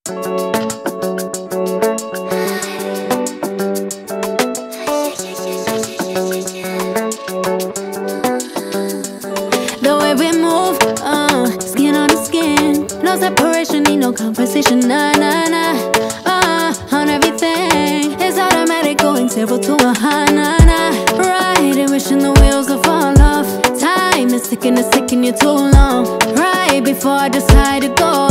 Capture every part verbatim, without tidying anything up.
The way we move, uh, skin on the skin, no separation, need no conversation, nah, nah, nah. Uh, on everything, it's automatic, going zero to a high, nah, nah. Right, wishing the wheels will fall off. Time is ticking, it's taking you too long. Right before I decide to go.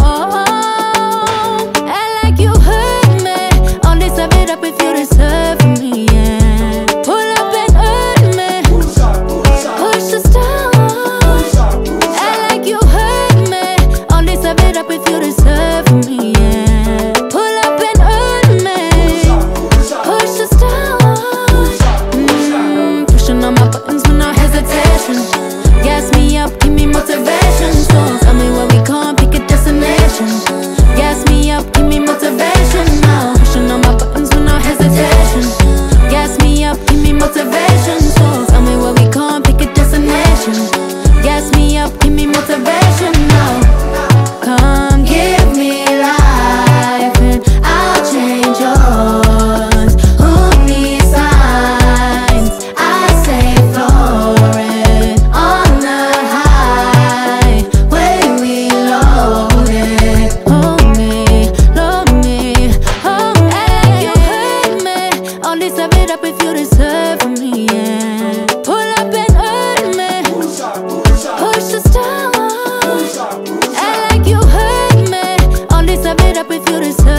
Act like you hurt me, only serve it up if you deserve me, yeah. Pull up and hurt me, push the stars. If you deserve me, yeah. Pull up and hurt me, push the stars. mm, Pushing on my buttons with no hesitation. Gas me up, give me motivation. So tell me where we going, pick a destination. Gas me up, give me motivation now. Pushing on my buttons with no hesitation. Gas me up, give me motivation. So tell me where we going, pick a destination. Gas me up, give me motivation now. Come give me life and I'll change yours. Who needs signs? I say floating on the highway we loaded. Hold me, love me, hold me. Like you hurt me, only serve it up if you deserve me, yeah. Pull up and hurt me, push the stars. If you deserve